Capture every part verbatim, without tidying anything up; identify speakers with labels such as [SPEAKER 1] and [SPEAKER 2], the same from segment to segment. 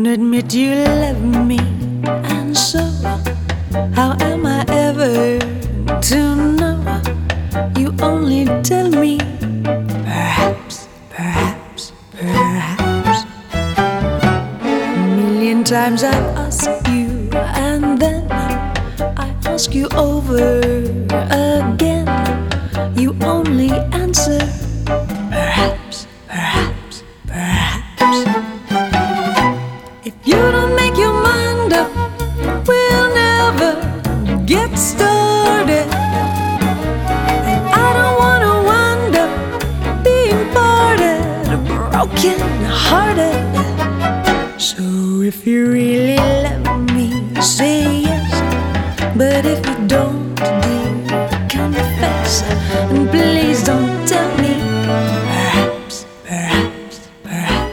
[SPEAKER 1] won't admit you love me, and so how am I ever to know? You only tell me perhaps, perhaps, perhaps. A million times I've asked you, and then I ask you over again. You only answer perhaps, perhaps, perhaps. If you don't make your mind up, we'll never get started. And I don't wanna wind up being parted, broken hearted. So if you really love me, say yes. But if you don't, dear, confess. And please don't tell me perhaps, perhaps, perhaps.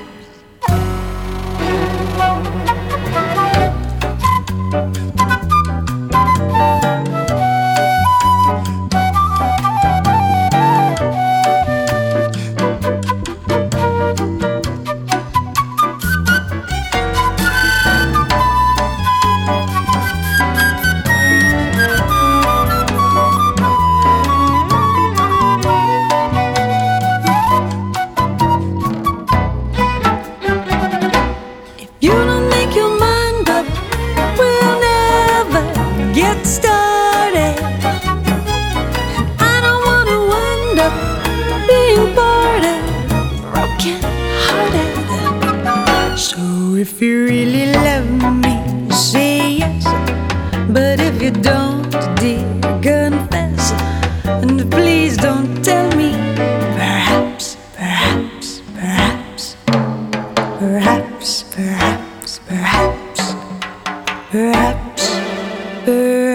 [SPEAKER 1] You don't make your mind up, we'll never get started. I don't wanna wind up being parted, broken hearted. So if you really love me, say yes. But if you don't, dear, confess. And please don't tell me perhaps, perhaps, perhaps. Perhaps, perhaps, perhaps, perhaps, perhaps.